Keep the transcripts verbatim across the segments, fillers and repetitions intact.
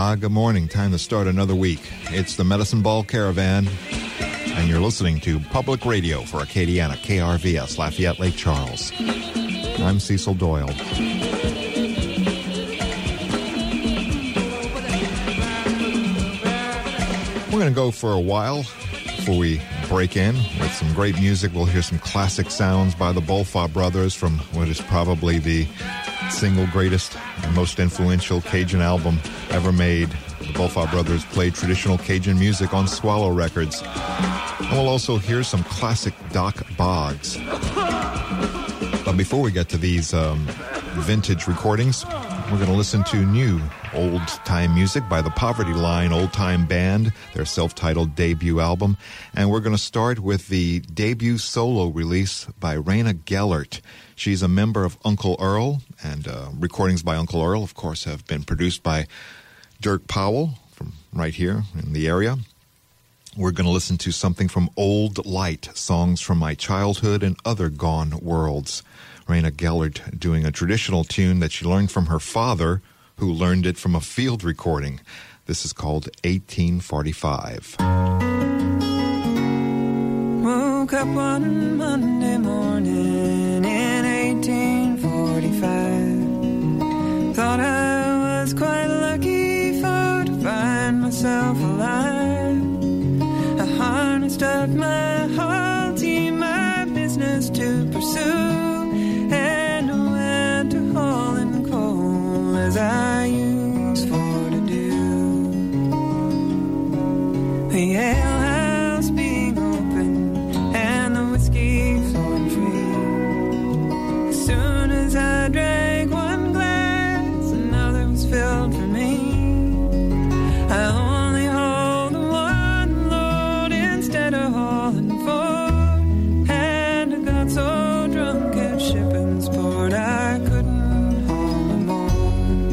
Ah, good morning. Time to start another week. It's the Medicine Ball Caravan, and you're listening to Public Radio for Acadiana, K R V S, Lafayette Lake Charles. I'm Cecil Doyle. We're going to go for a while before we break in with some great music. We'll hear some classic sounds by the Bolfa Brothers from what is probably the single greatest and most influential Cajun album ever made. The Bolfa Brothers played traditional Cajun music on Swallow Records. And we'll also hear some classic Doc Boggs. But before we get to these um, vintage recordings, we're going to listen to new old-time music by the Poverty Line Old Time Band, their self-titled debut album. And we're going to start with the debut solo release by Raina Gellert. She's a member of Uncle Earl, and uh, recordings by Uncle Earl, of course, have been produced by Dirk Powell from right here in the area. We're going to listen to something from Old Light, Songs from My Childhood and Other Gone Worlds. Raina Gellert doing a traditional tune that she learned from her father, who learned it from a field recording. This is called eighteen forty-five. Woke up one Monday morning in eighteen forty-five. Thought I was quite lucky for to find myself alive. I harnessed up my whole team, my business to pursue, and went to hauling coal as I used for to do. The alehouse being open and the whiskey flowing free. As soon as I drank one glass, another was filled for me. I only hold the one load instead of hauling four, and I got so drunk at shipping's port I couldn't haul no more.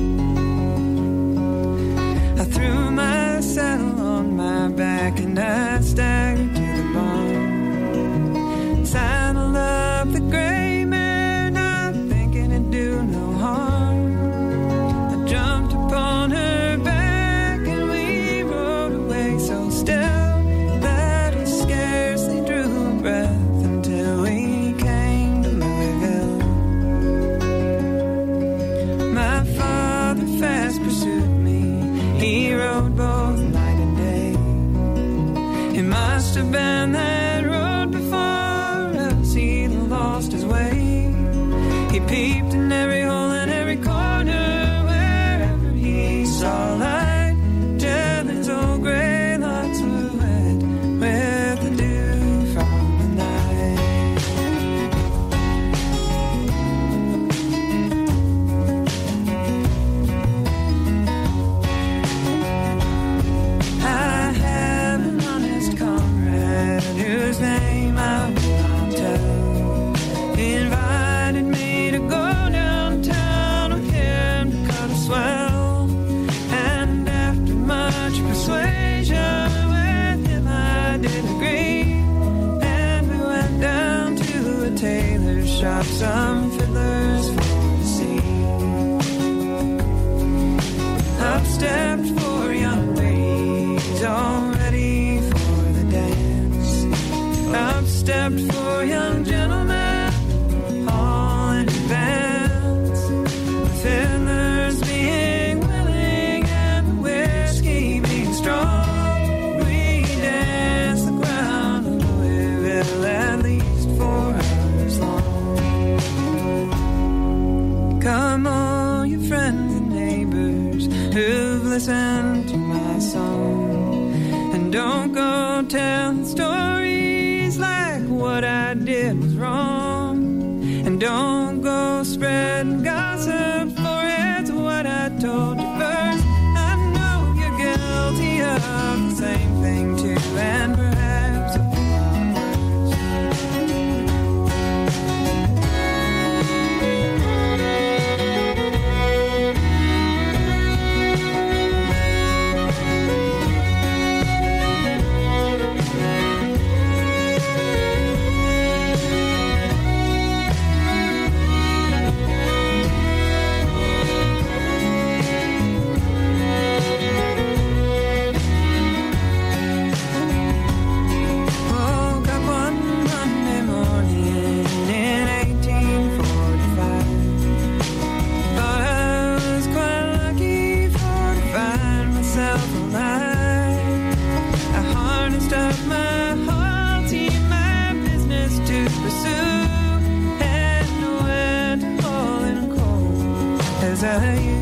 I threw my saddle on my back and I staggered to the barn. Saddled up the gray mare, not thinking it'd do no harm. I jumped upon her back and we rode away so still that we scarcely drew a breath until we came to Louisville. My father fast pursued me. He rode both night and day. It must have been that road before, else he'd lost his way. He peeped in every hole and every corner, wherever he saw light, till his old gray locks were wet with the dew from the night. I have an honest comrade whose name I will not tell. He invited me to go downtown with him to cut a swell, and after much persuasion with him I did agree, and we went down to a tailor's shop, some fiddlers for to see. Up stepped four young ladies, all ready for the dance. Up stepped four young gentlemen, all in advance. The fiddlers being willing and the whiskey being strong, we danced the ground of Louisville at least four hours long. Come all you friends and neighbors who've listened to my song, and don't go telling stories like what I did was wrong, and don't go spreading gossip, for it's what I told you first. I know you're guilty of the same thing too, and perhaps a lot worse. pursue, and nowhere to fall in cold as I used.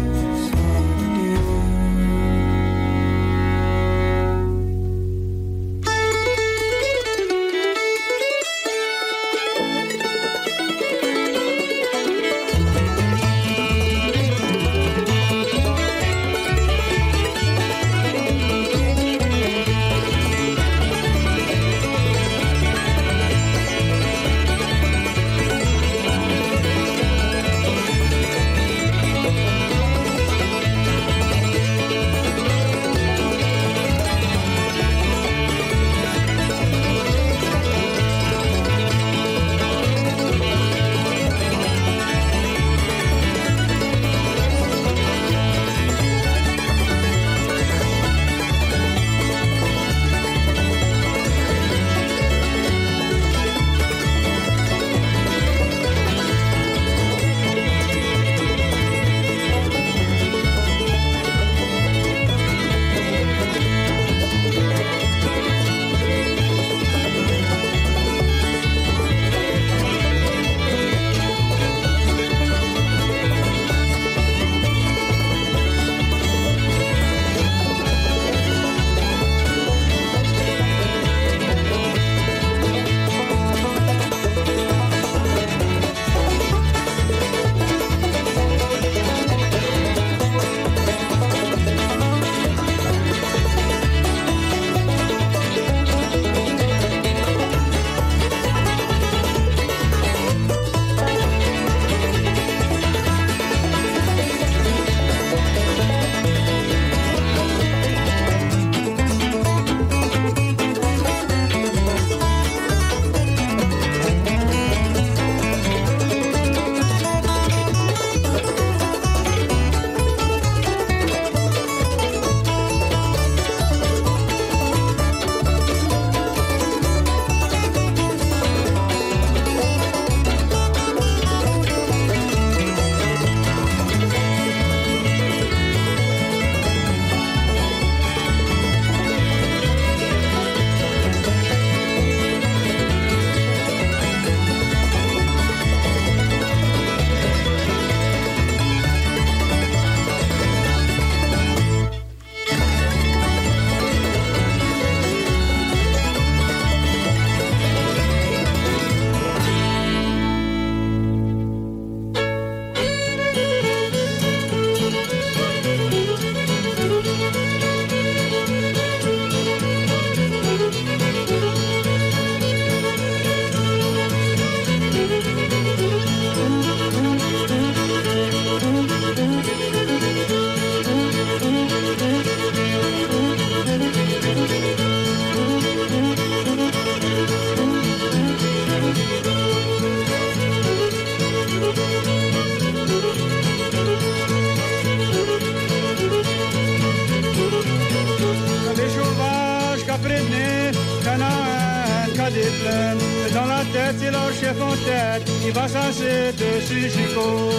Dans la tête, c'est leur chef en tête qui va s'asseoir dessus Chico.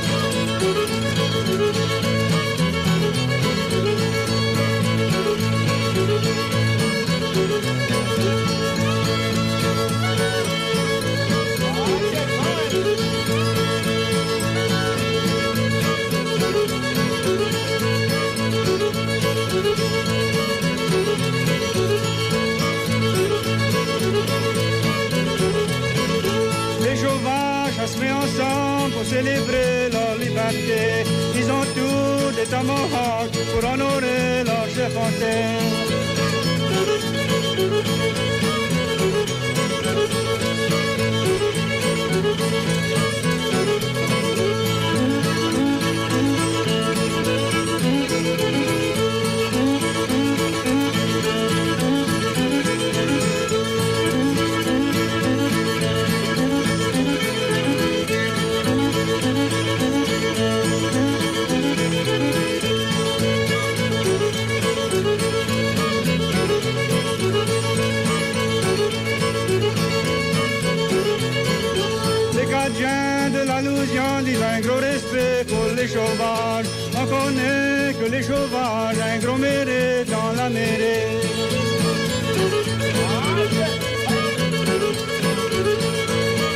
Se met ensemble pour célébrer leur liberté. Ils ont tous des tomahawks pour honorer leur chef en tête. Disent un gros respect pour les sauvages. On connaît que les sauvages, un gros mérite dans la mêlée.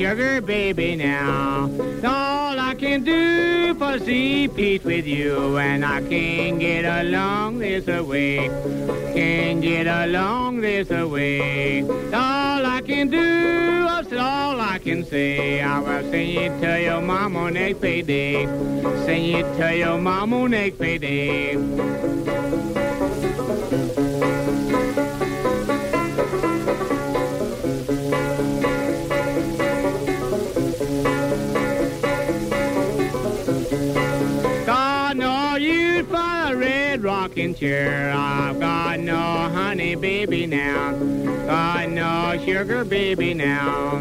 sugar baby now. All I can do for see peace with you, and I can't get along this way. Can't get along this way. All I can do, that's all I can say. I will sing it to your mama next payday. Sing it to your mama next payday. Rocking chair, I've got no honey baby now, got no sugar baby now.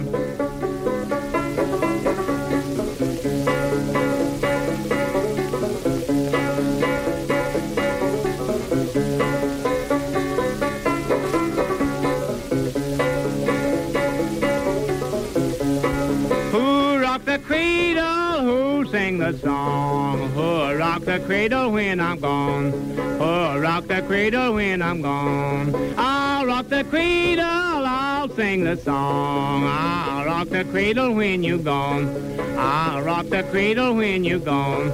Who rocked the cradle? Who sang the song? Who rocked the cradle when I'm gone? Oh, rock the cradle when I'm gone. I'll rock the cradle, I'll sing the song. I'll rock the cradle when you're gone. I'll rock the cradle when you're gone.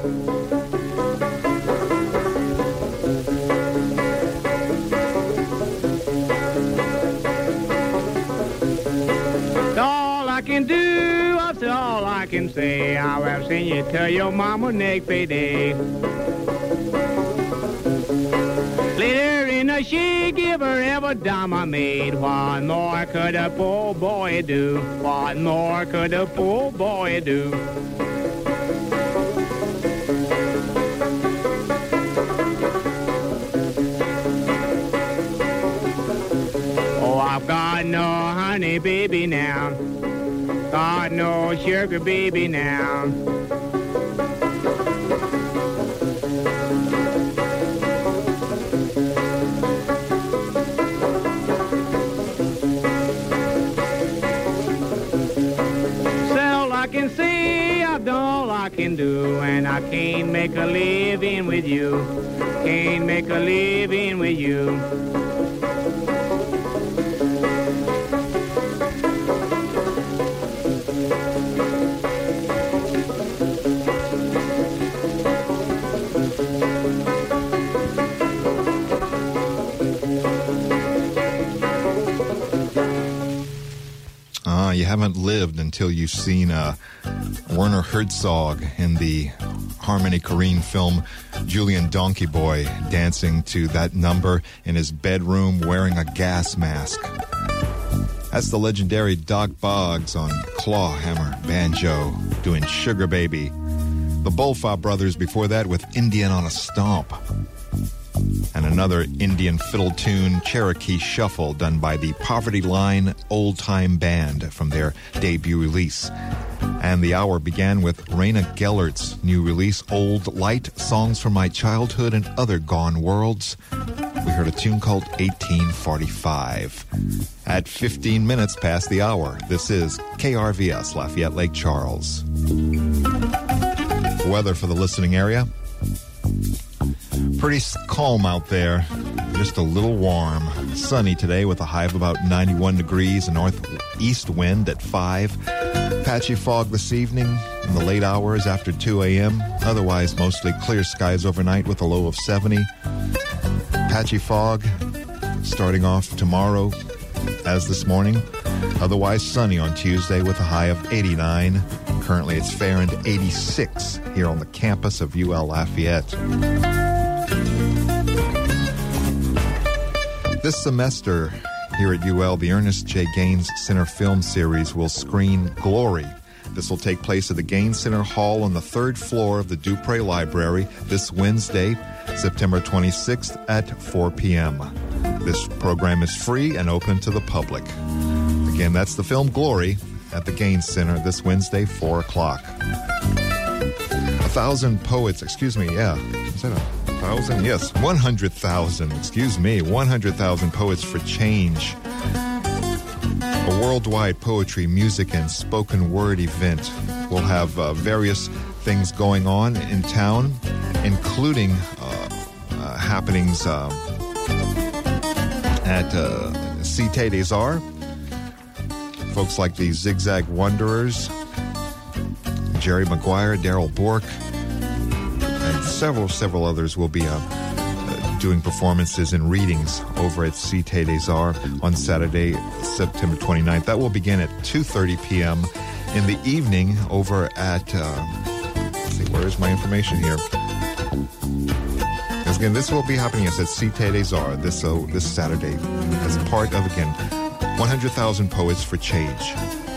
All I can do, that's all I can say. I will sing you to your mama next payday. Later in the she give her every dime I made. What more could a poor boy do? What more could a poor boy do? Oh, I've got no honey baby now. Got no sugar baby now. All I can do, and I can't make a living with you. Can't make a living with you. Ah, you haven't lived until you've seen uh, Werner Herzog in the Harmony Korine film Julian Donkey Boy dancing to that number in his bedroom wearing a gas mask. That's the legendary Doc Boggs on claw hammer banjo doing Sugar Baby. The Bolfa Brothers before that with Indian on a Stomp. And another Indian fiddle tune, Cherokee Shuffle, done by the Poverty Line Old Time Band from their debut release. And the hour began with Raina Gellert's new release, Old Light, Songs from My Childhood and Other Gone Worlds. We heard a tune called eighteen forty-five. At fifteen minutes past the hour, this is K R V S, Lafayette Lake Charles. Weather for the listening area. Pretty calm out there, just a little warm. Sunny today with a high of about ninety-one degrees, a northeast wind at five. Patchy fog this evening in the late hours after two a.m. Otherwise, mostly clear skies overnight with a low of seventy. Patchy fog starting off tomorrow as this morning. Otherwise, sunny on Tuesday with a high of eighty-nine. Currently, it's fair and eighty-six here on the campus of U L Lafayette. This semester here at U L, the Ernest J. Gaines Center Film Series will screen Glory. This will take place at the Gaines Center Hall on the third floor of the Dupre Library this Wednesday, September twenty-sixth at four p.m. This program is free and open to the public. Again, that's the film Glory at the Gaines Center this Wednesday, four o'clock. A thousand poets, excuse me, yeah. Is that a thousand? Yes, one hundred thousand, excuse me, one hundred thousand Poets for Change. A worldwide poetry, music, and spoken word event. We'll have uh, various things going on in town, including uh, uh, happenings uh, at uh, Cité des Arts Folks like the Zigzag Wanderers, Jerry Maguire, Daryl Bork, and several, several others will be uh, uh, doing performances and readings over at Cité des Arts on Saturday, September twenty-ninth. That will begin at two thirty p.m. in the evening over at, uh, let's see, where is my information here? Because again, this will be happening yes, at Cité des Arts this, uh, this Saturday as part of, again, one hundred thousand Poets for Change.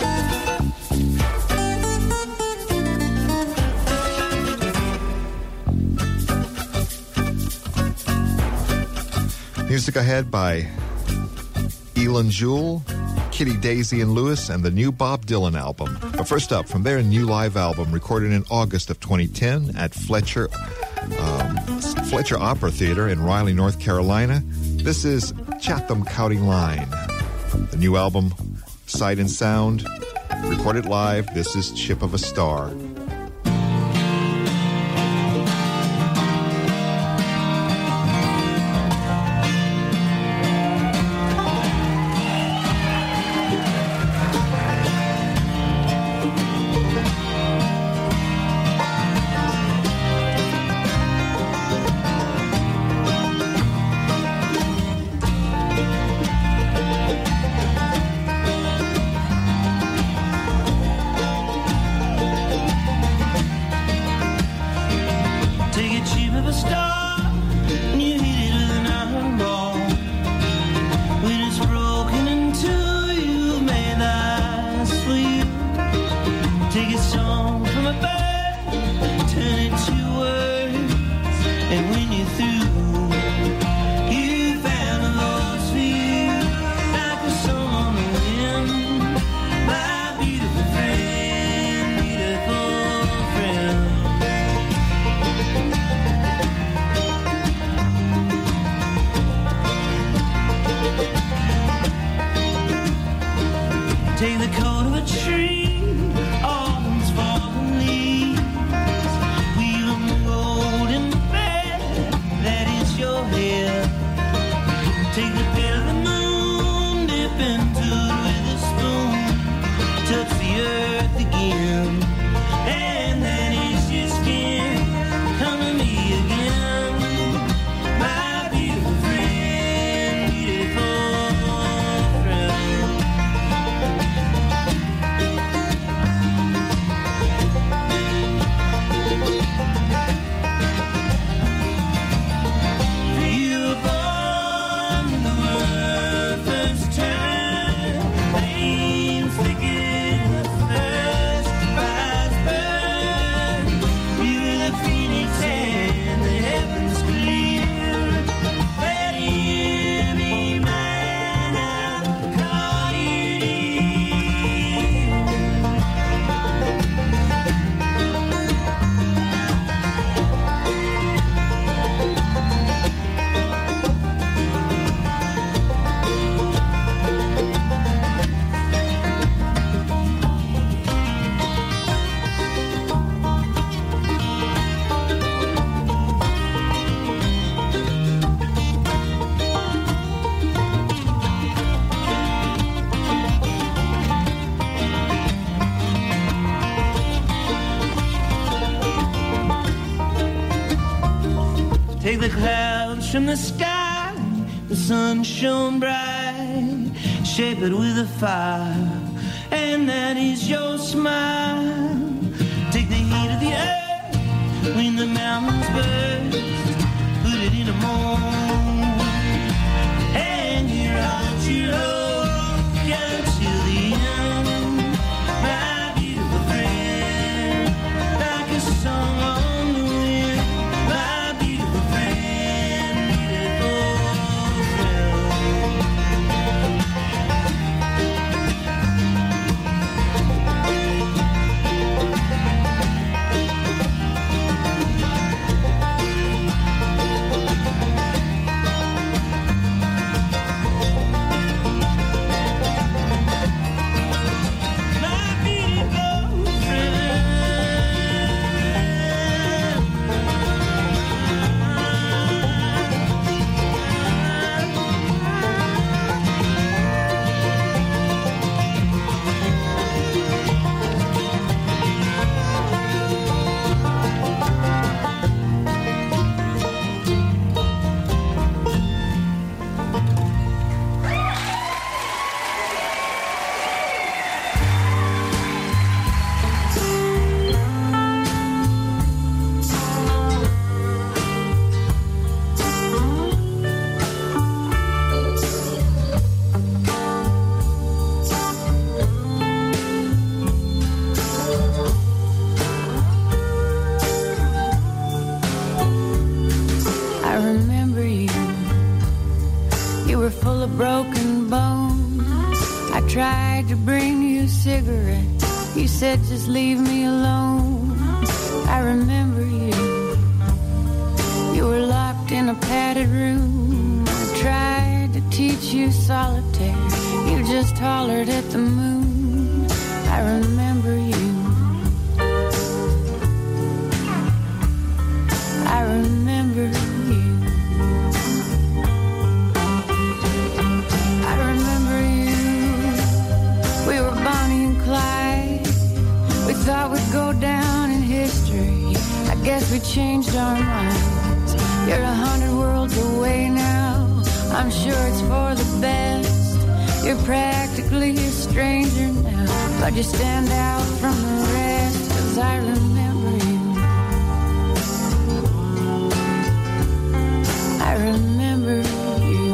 Music ahead by Elin Jewell, Kitty, Daisy, and Lewis, and the new Bob Dylan album. But first up, from their new live album recorded in August of twenty ten at Fletcher, um, Fletcher Opera Theater in Raleigh, North Carolina, this is Chatham County Line. The new album, Sight and Sound, recorded live. This is Chip of a Star. Take the clouds from the sky, the sun shone bright, shape it with a fire, and that is your smile. Take the heat of the earth when the mountains burst, put it in a mold, and your heart, your hope, gather till the end, my beautiful friend, like a song on the wind, my beautiful friend, beautiful friend. broken bones. I tried to bring you cigarettes. You said just leave me alone. I remember you. You were locked in a padded room. I tried to teach you solitaire. You just hollered at the moon. I remember you. I remember you. I remember you. We were Bonnie and Clyde. We thought we'd go down in history. I guess we changed our minds. You're a hundred worlds away now. I'm sure it's for the best. You're practically a stranger now, but you stand out from the rest. 'Cause I remember you. I remember you.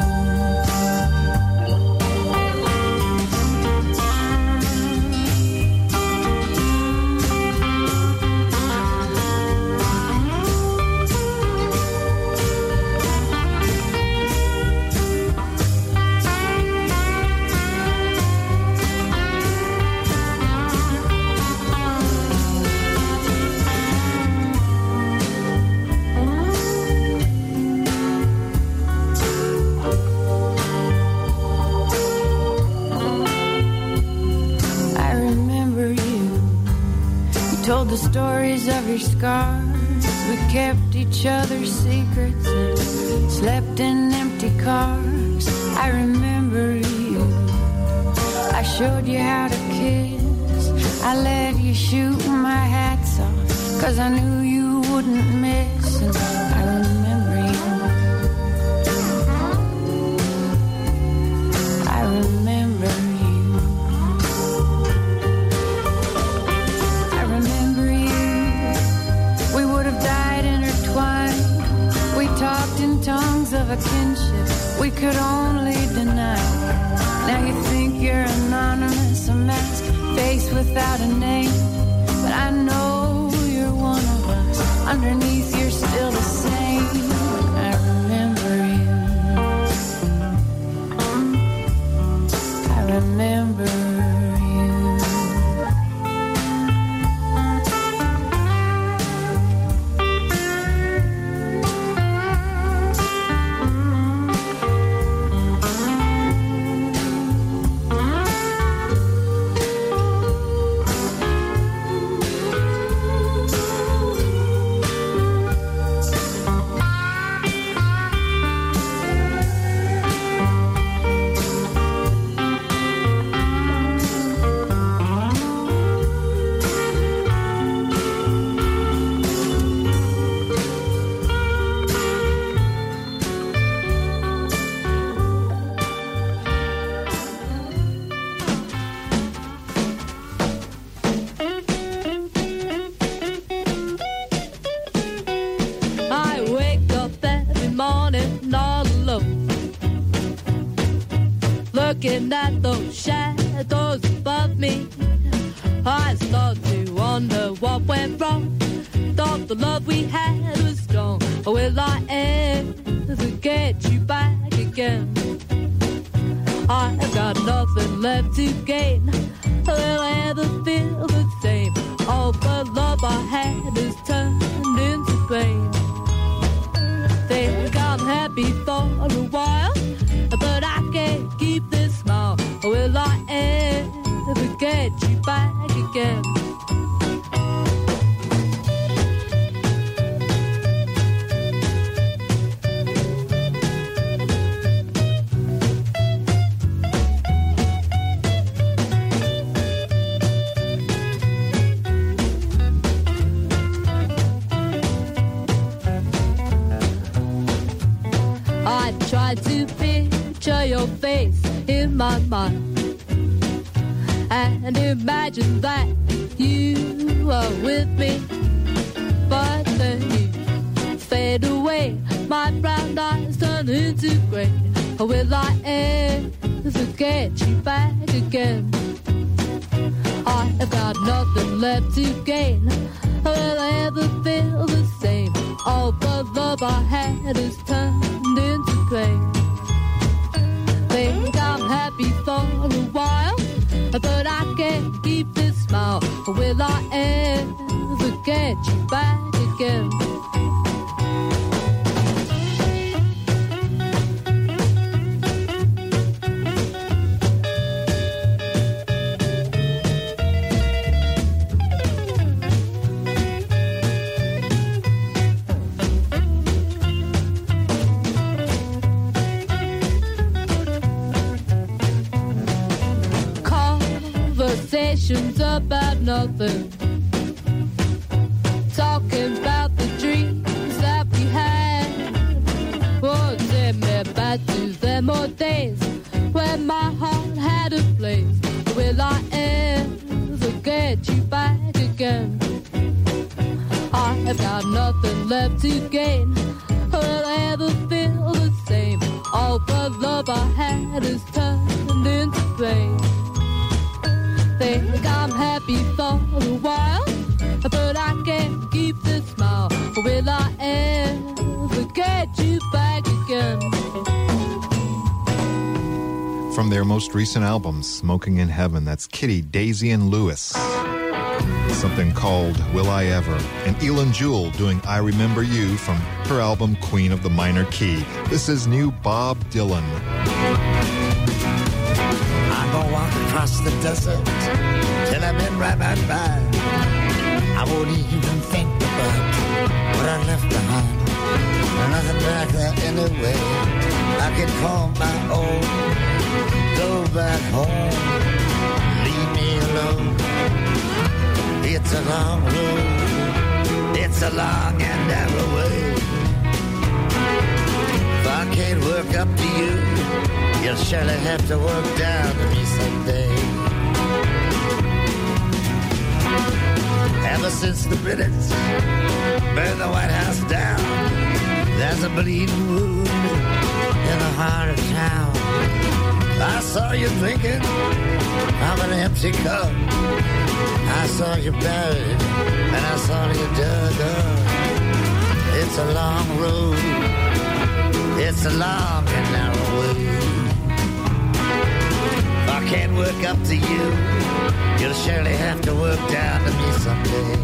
Told the stories of your scars. We kept each other's secrets and slept in empty cars. I remember you. I showed you how to kiss. I let you shoot my hats off, 'cause I knew you wouldn't miss. And I remember you. I remember you. Talked in tongues of a kinship we could only deny. Now you think you're anonymous, a mask, face without a name. But I know you're one of us. Underneath you're still the same. I remember you. I remember you. Looking at those shadows above me, I start to wonder what went wrong. Thought the love we had was strong. Will I ever get you back again? I've got nothing left to gain. Will I ever feel the same? All the love I had is turned into pain. Think I'm happy for a while, but I can't keep this smile. Will I ever get you back again? I tried to picture your face in my mind and imagine that you are with me, but then you fade away. My brown eyes turn into grey. Will I ever get you back again? I've got nothing left to gain. Will I ever feel the same? All the love I had is turned into pain. Think conversations about nothing. Talking about the dreams that we had. Oh, take me back to them old days when my heart had a place. Will I ever get you back again? I have got nothing left to gain. Will I ever feel the same? All the love I had is turned into pain. Think I'm happy for a while, but I can't keep the smile. Will I ever get you back again? From their most recent album, Smoking in Heaven, that's Kitty, Daisy, and Lewis. Something called Will I Ever. And Elin Jewell doing I Remember You from her album Queen of the Minor Key. This is new Bob Dylan. I go walk across the desert till I'm in right by. I won't even think about what I left behind. Nothing back there anyway. I can call my own. Go back home. Leave me alone. It's a long road. It's a long and narrow way. If I can't work up to you, you'll surely have to work down to me someday. Ever since the British burned the White House down, there's a bleeding wound in the heart of town. I saw you drinking from an empty cup. I saw you buried and I saw you dug up. It's a long road. It's a long and narrow way. If I can't work up to you, you'll surely have to work down to me someday.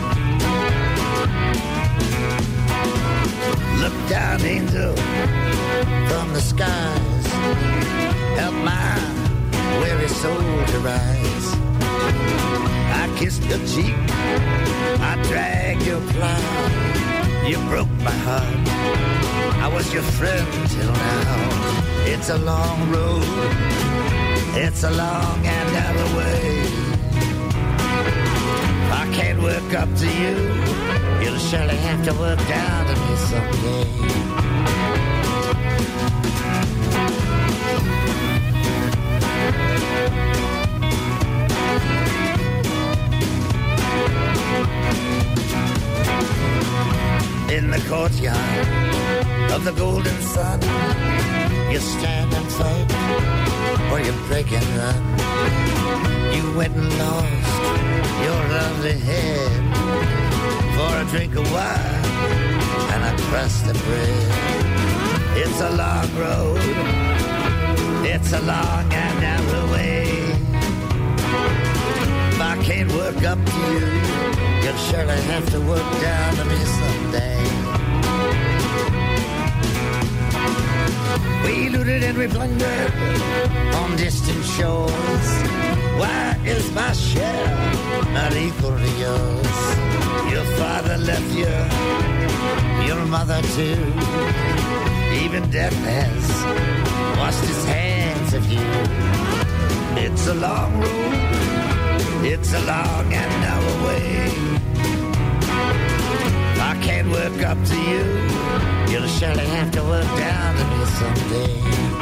Look down, angel, from the skies. Help my weary soul to rise. I kissed your cheek, I dragged your pride. You broke my heart, I was your friend till now. It's a long road, it's a long and narrow way. If I can't work up to you, you'll surely have to work down to me someday. In the courtyard of the golden sun, you stand and fight, or you break and run. You went and lost your lovely head for a drink of wine and a crust of bread. It's a long road, it's a long and narrow way. If I can't work up to you, you'll surely have to work down to me someday. We looted and we plundered on distant shores. Why is my share not equal to yours? Your father left you, your mother too. Even death has washed his hands of you. It's a long road, it's a long and narrow way. If I can't work up to you, you'll surely have to work down to me someday.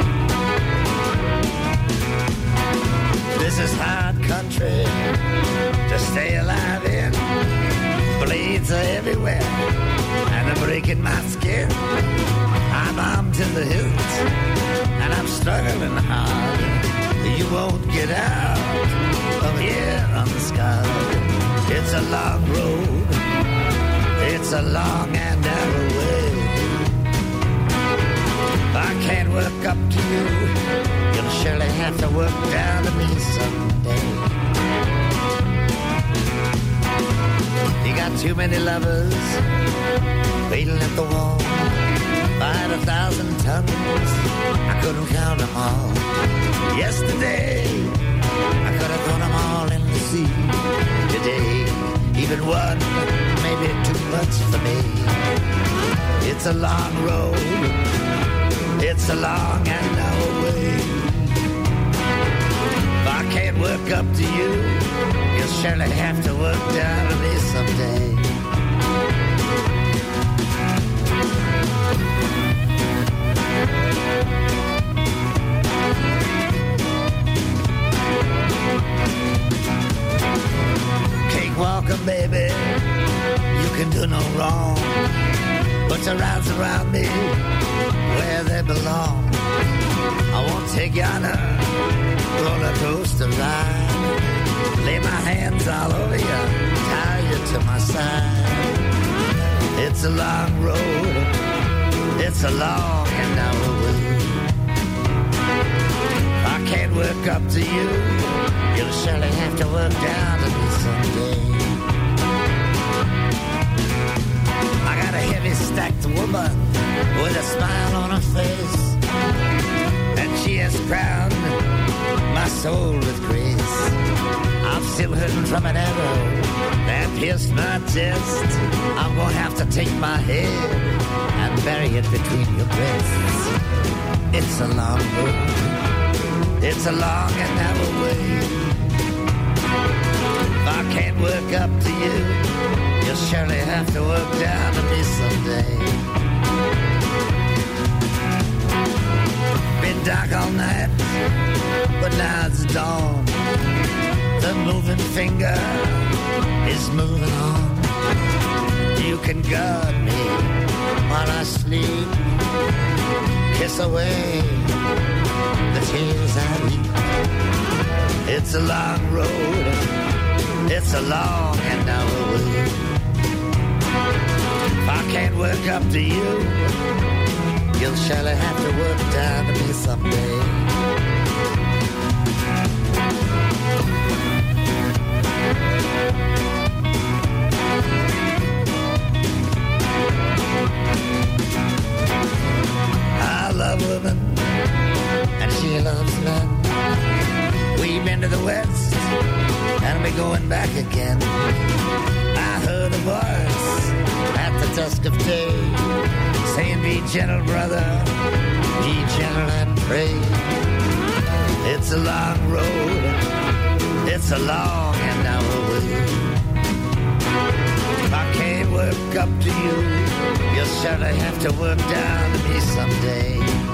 This is hard country to stay alive in. Blades are everywhere and they're breaking my skin. I'm armed to the hilt and I'm struggling hard. You won't get out of here unscarred. It's a long road, it's a long and narrow way. If I can't work up to you, you'll surely have to work down to me someday. You got too many lovers waiting at the wall. Fired a thousand tons, I couldn't count them all. Yesterday, I could have thrown them all in the sea. Today, even one may be too much for me. It's a long road, it's a long and narrow way. If I can't work up to you, you'll surely have to work down to me someday. Cakewalking, baby, you can do no wrong. Put your arms around me where they belong. I won't take you on a roller coaster ride. Lay my hands all over you, tie you to my side. It's a long road, it's a long and narrow way. I can't work up to you, you'll surely have to work down to me someday. I got a heavy stacked woman with a smile on her face, and she has crowned my soul with grace. I'm still hurting from an arrow that pierced my chest. I'm gonna have to take my head and bury it between your breasts. It's a long road, it's a long and narrow way. If I can't work up to you, you'll surely have to work down to me someday. Been dark all night, but now it's dawn. The moving finger is moving on. You can guard me while I sleep. Kiss away the tears I weep. It's a long road, it's a long and narrow way. If I can't work up to you, you'll surely have to work down to me someday. I love women, and she loves men. We've been to the West, and we're going back again. I heard a voice at the dusk of day saying, be gentle, brother, be gentle and pray. It's a long road, it's a long and narrow way. If I can't work up to you, you'll surely have to work down to me someday.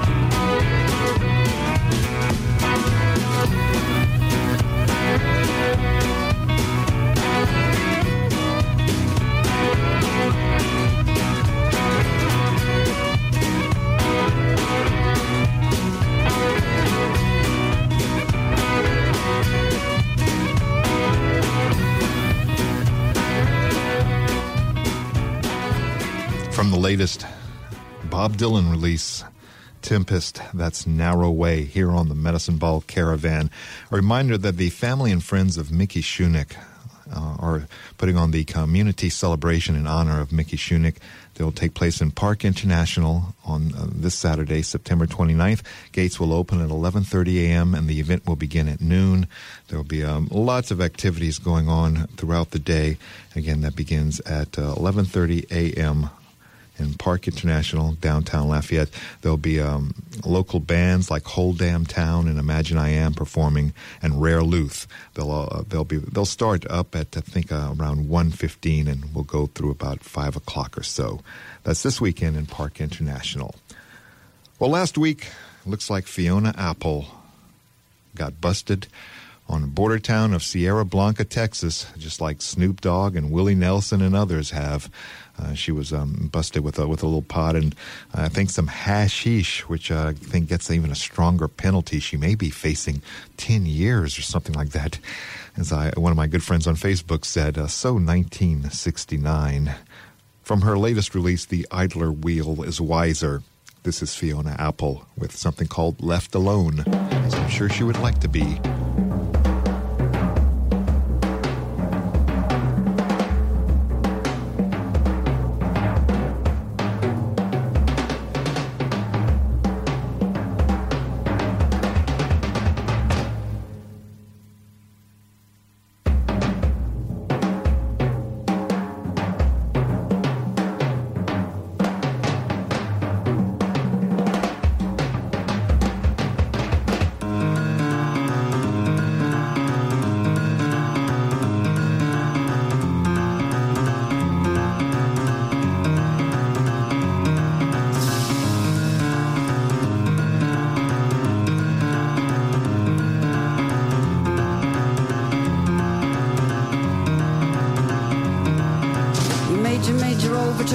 From the latest Bob Dylan release, Tempest, that's Narrow Way, here on the Medicine Ball Caravan. A reminder that the family and friends of Mickey Shunick uh, are putting on the community celebration in honor of Mickey Shunick. They will take place in Park International on uh, this Saturday, September twenty-ninth. Gates will open at eleven thirty a.m. and the event will begin at noon. There will be um, lots of activities going on throughout the day. Again, that begins at uh, eleven thirty a.m. in Park International, downtown Lafayette. There'll be um, local bands like Whole Damn Town and Imagine I Am performing, and Rare Luth. They'll uh, they'll be they'll start up at I think uh, around one fifteen and will go through about five o'clock or so. That's this weekend in Park International. Well, last week looks like Fiona Apple got busted on the border town of Sierra Blanca, Texas, just like Snoop Dogg and Willie Nelson and others have. Uh, she was um, busted with a, with a little pot and uh, I think some hashish, which uh, I think gets even a stronger penalty. She may be facing ten years or something like that. As I, one of my good friends on Facebook said, uh, so nineteen sixty-nine. From her latest release, The Idler Wheel is Wiser. This is Fiona Apple with something called Left Alone, as I'm sure she would like to be.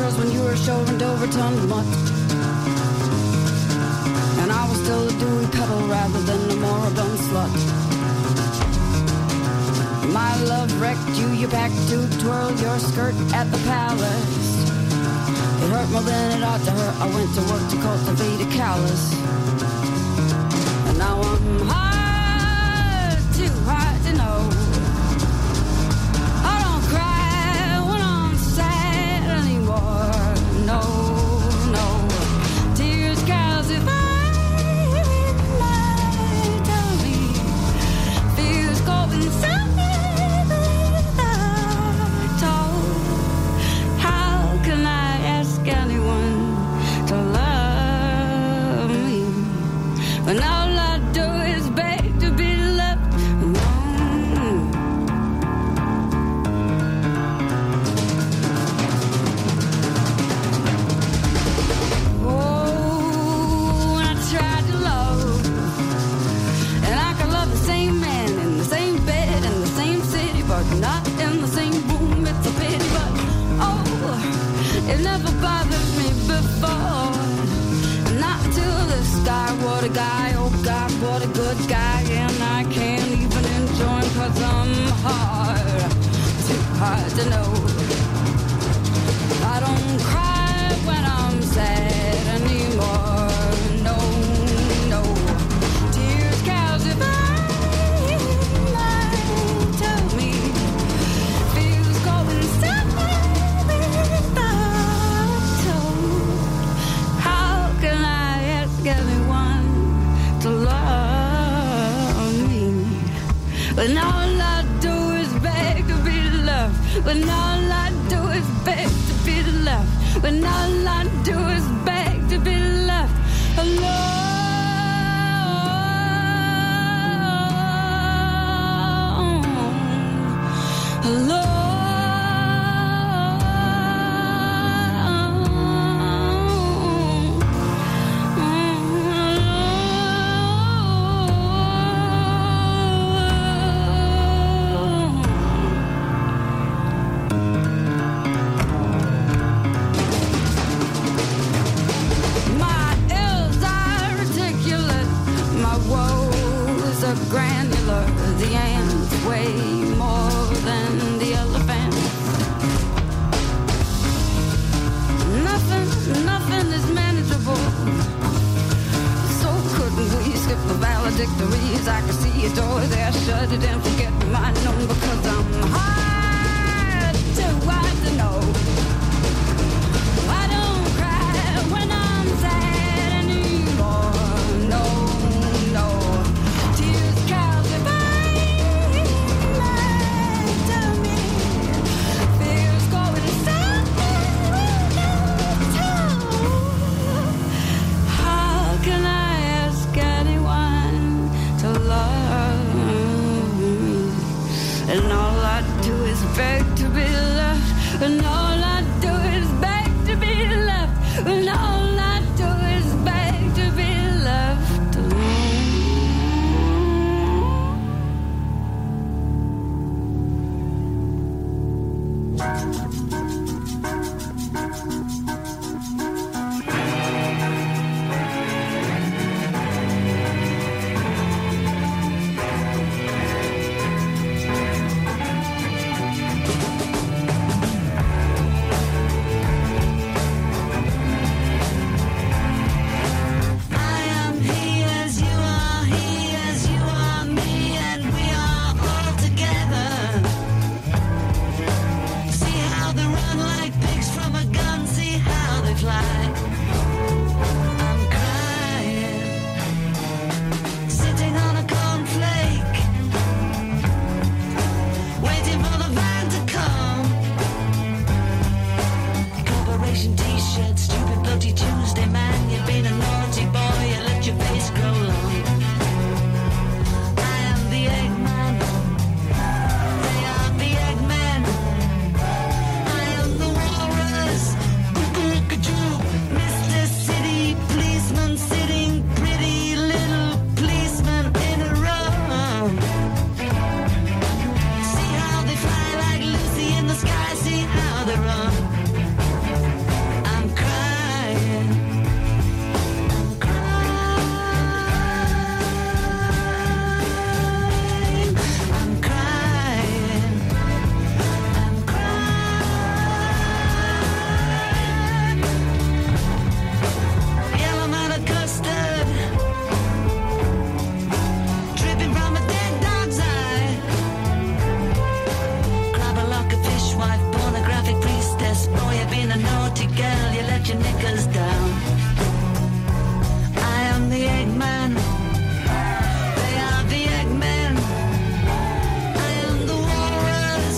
church when you were showing Doverton mutt. And I was still a dewy petal rather than a moribund slut. My love wrecked you, you packed to twirl your skirt at the palace. It hurt more than it ought to hurt. I went to work to cultivate a callus. And now I'm hard, too hard to know. I don't cry when I'm sad anymore. No, no. Tears calcify my tummy. Feels cold inside me. How can I ask anyone to love me when all I do is beg to be left alone? Oh, when I tried to love, and I could love the same man in the same bed in the same city, but not in the same room. It's a pity, but oh, it never bothered me before. Not until this guy, what a guy, oh God, what a good guy. And I can't even enjoy him cause I'm hard, too hard to know. I don't cry when I'm sad anymore. No, no. Tears calcify my tummy. Feels cold inside me. How can I ask anyone to love me when all I do is beg to be loved? When all I do is beg to be loved. When all I do is beg to be loved alone. Alone. Granular, the ants weigh more than the elephant. Nothing, nothing is manageable. So couldn't we skip the valedictories? I could see a door there, shut it and forget my number, because I'm hard, too hard to know. I don't cry when I'm sad anymore. No, no. Can I ask anyone to love me? let your knickers down. I am the Eggman. They are the Eggmen. I am the walrus.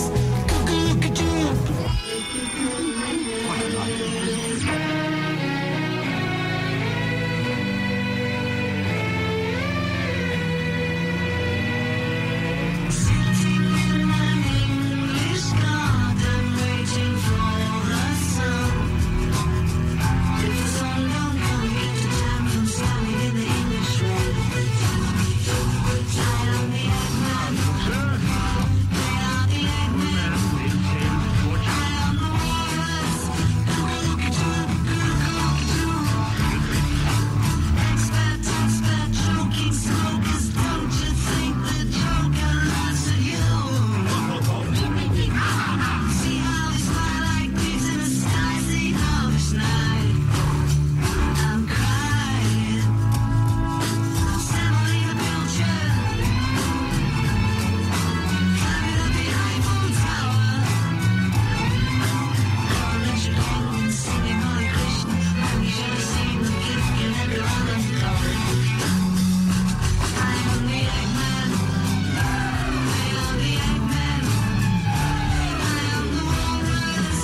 Sitting in an English garden, waiting for the sun. If the sun don't come, get the time from standing in the English rain. I am the Eggman. They are the Eggmen. I am the walrus. Expert, expert, choking smokers. Don't you think the Joker laughs at you? See how we fly like pigs in a sky. See how we night. I'm crying. Semolina Pilcher. Climbing up the Eiffel Tower. I'll let you go singing Hare Krishna. You should have seen the gift you never uncovered. I am the Eggman. They are the Eggmen. I am the walrus.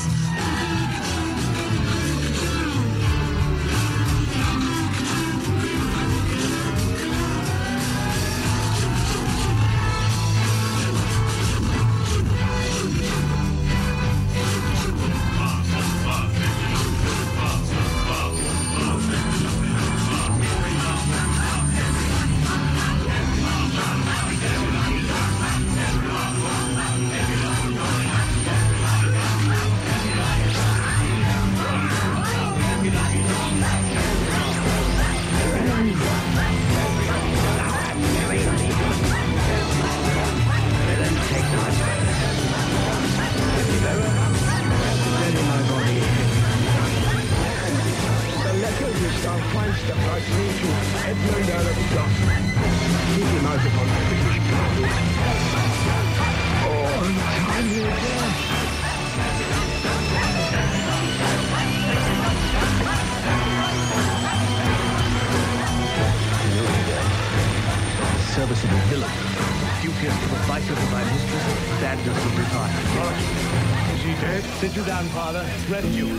Serviceable villain. Dubious to the vice of my mistress, badness of retire. Is she dead? Sit you down, father. Rest you.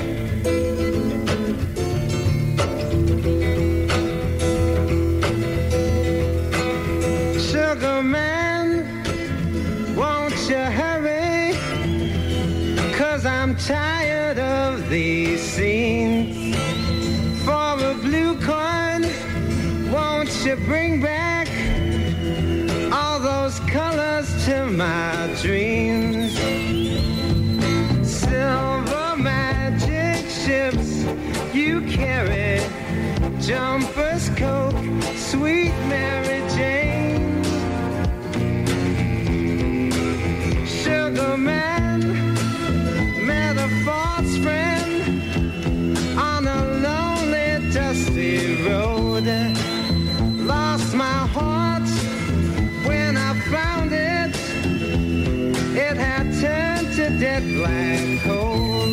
Sugar man, won't you hurry? Cause I'm tired of these scenes. For a blue coin, won't you bring back all those colors to my dreams? Silver magic ships you carry, jumpers, Coke, sweet Mary Jane. Sugar man, met a false friend on a lonely, dusty road. Lost my heart when I found it. It had turned to dead black coal.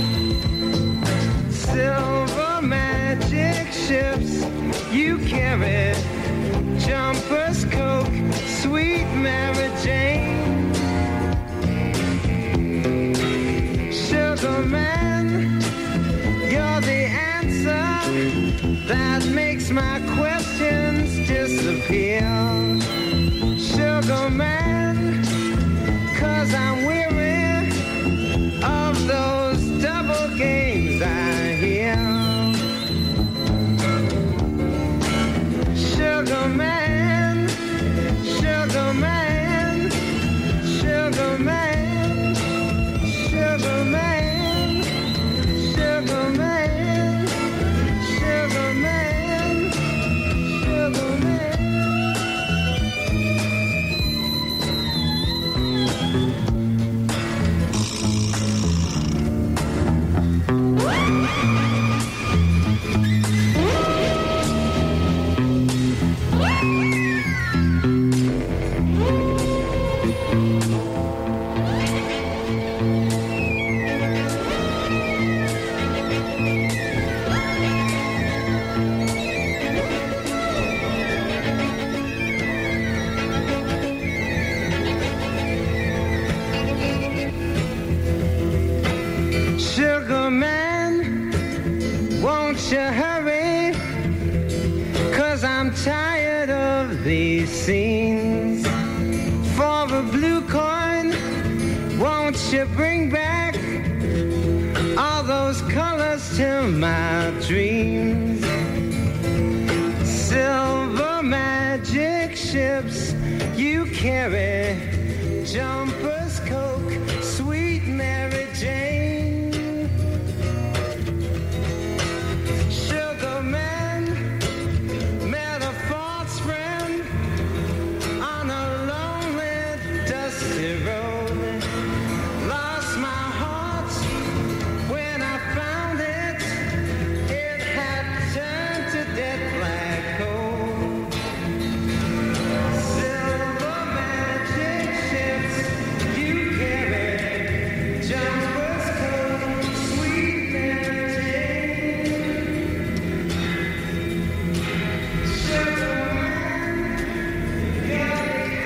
Silver magic ships you carry, jumpers, Coke, sweet Mary Jane. Sugar man, you're the answer that makes my questions disappear. Sugar man, cause I'm weary of those double games I hear. Sugar man, sugar man, sugar man, sugar man, sugar man, sugar man, sugar man. you hurry, 'cause I'm tired of these scenes. For a blue coin, won't you bring back all those colors to my dreams? Silver magic ships you carry, jumpers, Coke, sweet Mary Jane. Sugar man met a false friend on a lonely, dusty road. Lost my heart when I found it. It had turned to dead black coal. Silver magic ships you carry, jumpers, Coke, sweet Mary Jane. Sugar man, you got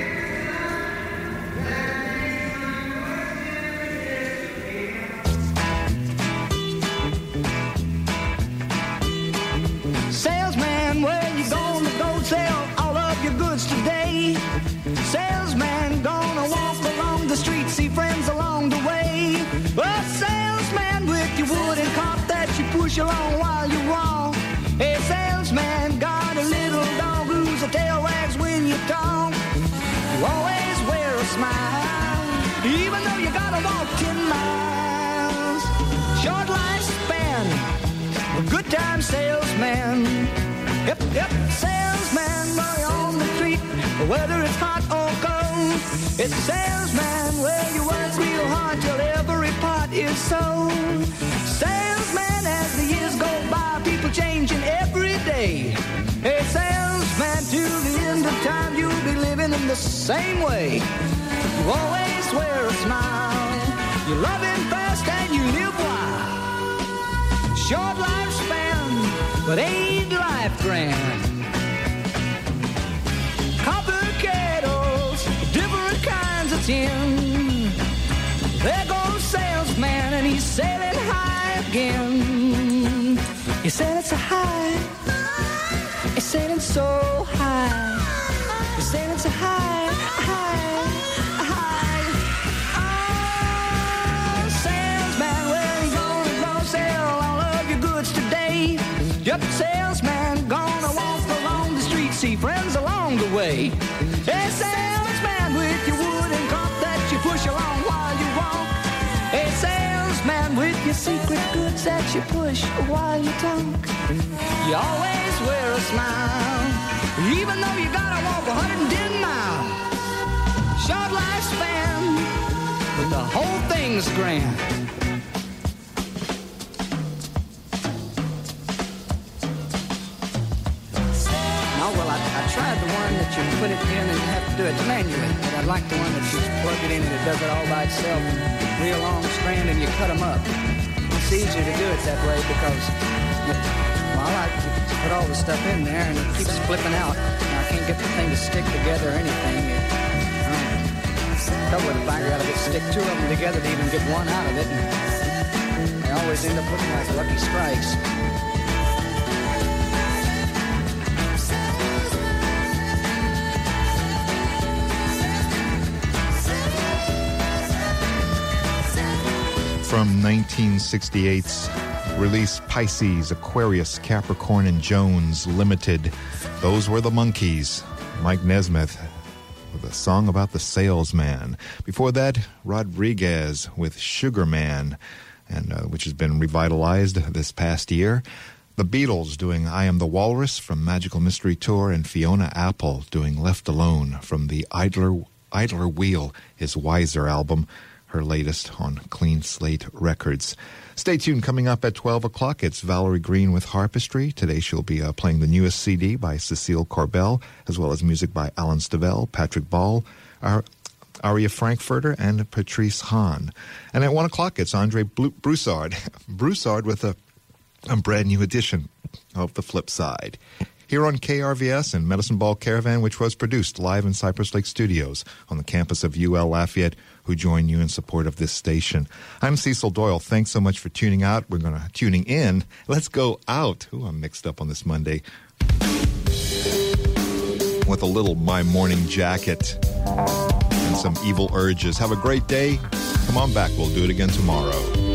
Salesman, where you gonna go sell all of your goods today? Salesman, gonna walk along the street, see friends along the way. A salesman with your wooden cart that you push along while you walk. A salesman got a little dog whose tail wags when you talk. You always wear a smile, even though you gotta walk ten miles. Short lifespan, a good time salesman. Yep, yep, salesman, boy on the street, whether it's hot or cold. It's a salesman where you work real hard till every part is sold. Salesman, as the years go by, people changing every day. A salesman, till the end of time, you'll be living in the same way. You always wear a smile, you love him fast and you live wild. Short lifespan, but ain't life grand. Copper kettles, different kinds of tin. There goes salesman and he's sailing high again. He said it's a high, he's sailing so high. He's sailing so high, high, high. Oh, salesman, where you gonna go sell all of your goods today? Yep, salesman, gonna walk along the street, see friends along the way. A salesman with your wooden cart that you push along while you walk. A salesman with your secret goods that you push while you talk. You always wear a smile, even though you gotta walk one hundred ten miles. Short lifespan, but the whole thing's grand. No, well, I, I tried the one that you put it in and you have to do it manually, but I like the one that you plug it in and it does it all by itself. Real long strand and you cut them up. It's easier to do it that way because, well, I like to put all the stuff in there and it keeps flipping out. And I can't get the thing to stick together or anything. It, um, trouble with the finger, I gotta get stick two of them together to even get one out of it. And they always end up looking like Lucky Strikes. From nineteen sixty-eight's release Pisces, Aquarius, Capricorn, and Jones Limited. Those were the Monkees. Mike Nesmith with a song about the salesman. Before that, Rodriguez with Sugar Man, and uh, which has been revitalized this past year. The Beatles doing I Am the Walrus from Magical Mystery Tour, and Fiona Apple doing Left Alone from the Idler, Idler Wheel, his Wiser album, her latest on Clean Slate Records. Stay tuned. Coming up at twelve o'clock, it's Valerie Green with Harpistry. Today she'll be uh, playing the newest C D by Cecile Corbel, as well as music by Alan Stivell, Patrick Ball, Ar- Aria Frankfurter, and Patrice Hahn. And at one o'clock, it's Andre Blu- Broussard. Broussard with a, a brand new edition of The Flip Side. here on K R V S and Medicine Ball Caravan, which was produced live in Cypress Lake Studios on the campus of U L Lafayette, who join you in support of this station. I'm Cecil Doyle. Thanks so much for tuning out. We're going to tuning in. Let's go out. Ooh, I'm mixed up on this Monday. With a little My Morning Jacket and some Evil Urges. Have a great day. Come on back. We'll do it again tomorrow.